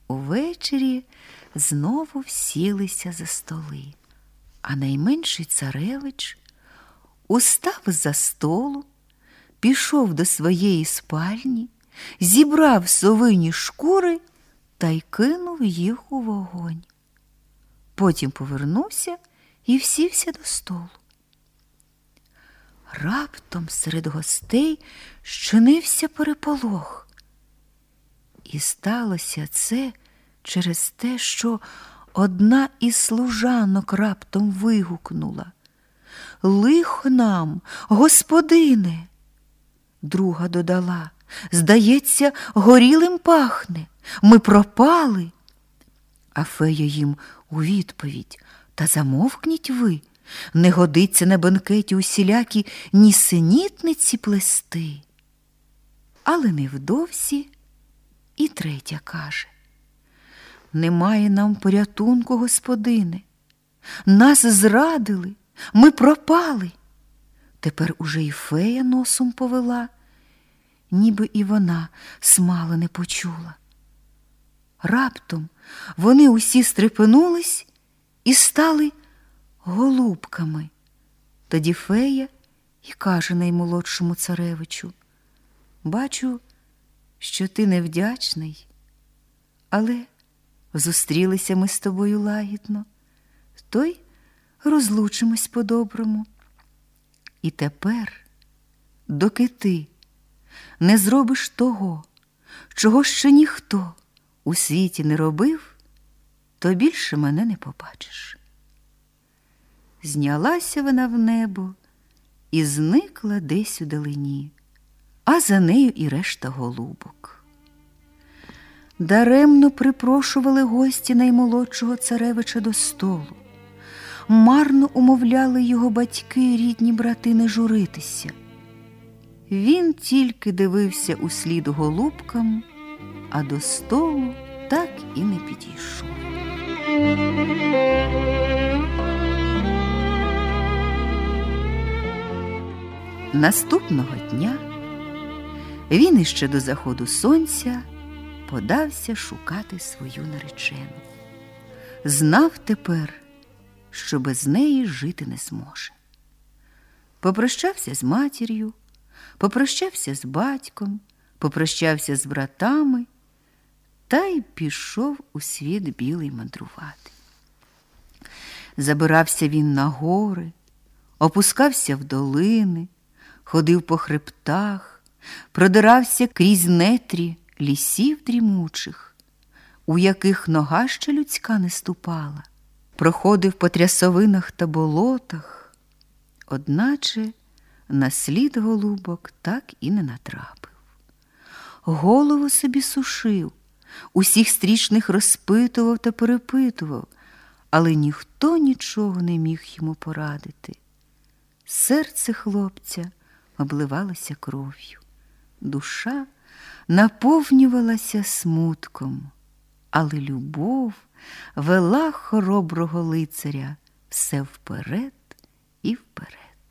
Увечері знову всілися за столи, а найменший царевич устав з-за столу, пішов до своєї спальні, зібрав совині шкури та й кинув їх у вогонь. Потім повернувся і всівся до столу. Раптом серед гостей щинився переполох. І сталося це через те, що одна із служанок раптом вигукнула: «Лихо нам, господине!» Друга додала: «Здається, горілим пахне, ми пропали!» А фея їм у відповідь: «Та замовкніть ви, не годиться на бенкеті усілякі нісенітниці плести». Але невдовзі і третя каже: «Немає нам порятунку, господине, нас зрадили, ми пропали». Тепер уже і фея носом повела, ніби і вона смало не почула. Раптом вони усі стрепенулись і стали голубками. Тоді фея і каже наймолодшому царевичу: «Бачу, що ти невдячний, але зустрілися ми з тобою лагідно, то й розлучимось по-доброму. І тепер, доки ти не зробиш того, чого ще ніхто у світі не робив, то більше мене не побачиш». Знялася вона в небо і зникла десь у далині, а за нею і решта голубок. Даремно припрошували гості наймолодшого царевича до столу. Марно умовляли його батьки і рідні брати не журитися. Він тільки дивився услід голубкам, а до столу так і не підійшов. Наступного дня він іще до заходу сонця подався шукати свою наречену. Знав тепер, що без неї жити не зможе. Попрощався з матір'ю, попрощався з батьком, попрощався з братами та й пішов у світ білий мандрувати. Забирався він на гори, опускався в долини, ходив по хребтах, продирався крізь нетрі лісів дрімучих, у яких нога ще людська не ступала, проходив по трясовинах та болотах, одначе на слід голубок так і не натрапив. Голову собі сушив, усіх стрічних розпитував та перепитував, але ніхто нічого не міг йому порадити. Серце хлопця обливалося кров'ю, душа наповнювалася смутком, але любов вела хороброго лицаря все вперед і вперед.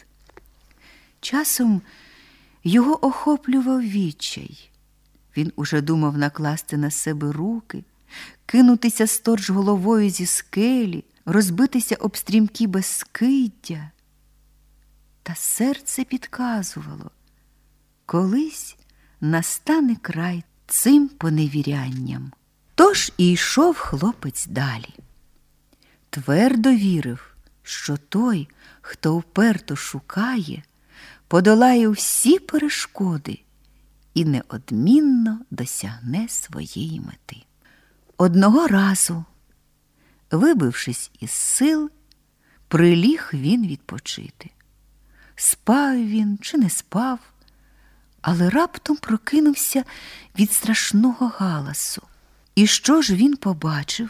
Часом його охоплював відчай. Він уже думав накласти на себе руки, кинутися сторч головою зі скелі, розбитися об стрімкі безскиддя. Та серце підказувало: колись настане край цим поневірянням. Тож і йшов хлопець далі. Твердо вірив, що той, хто вперто шукає, подолає всі перешкоди і неодмінно досягне своєї мети. Одного разу, вибившись із сил, приліг він відпочити. Спав він чи не спав, але раптом прокинувся від страшного галасу. І що ж він побачив?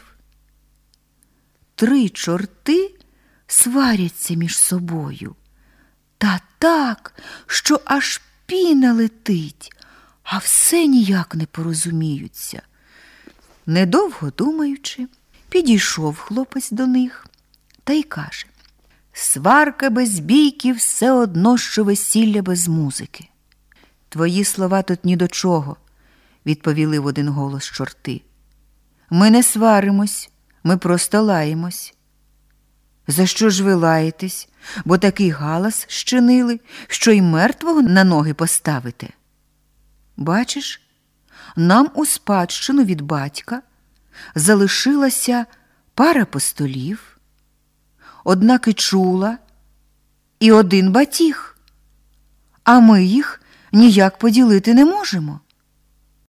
3 чорти сваряться між собою. Та так, що аж піна летить, а все ніяк не порозуміються. Недовго думаючи, підійшов хлопець до них та й каже: «Сварка без бійки все одно, що весілля без музики». «Твої слова тут ні до чого», – відповіли в один голос чорти. Ми не сваримось, ми просто лаємось. За що ж ви лаєтесь, бо такий галас щинили, що й мертвого на ноги поставите? Бачиш, нам у спадщину від батька залишилася пара постолів, одна кичула і один батіг, а ми їх ніяк поділити не можемо.